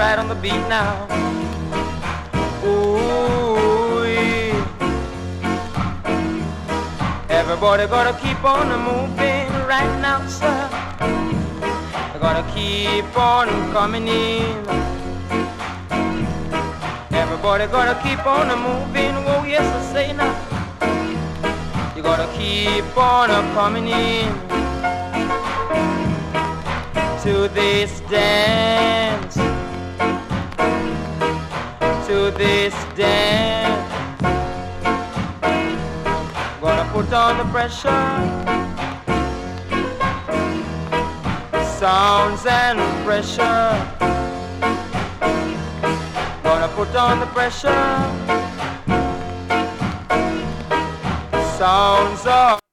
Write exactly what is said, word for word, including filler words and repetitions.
right on the beat now. Ooh, everybody gotta keep on moving right now, sir. I gotta keep on coming in. Everybody gotta keep on moving. Oh yes, I say now. You gotta keep on coming in to this dance, to this dance. Gonna put on the pressure, sounds and pressure. Gonna put on the pressure, sounds of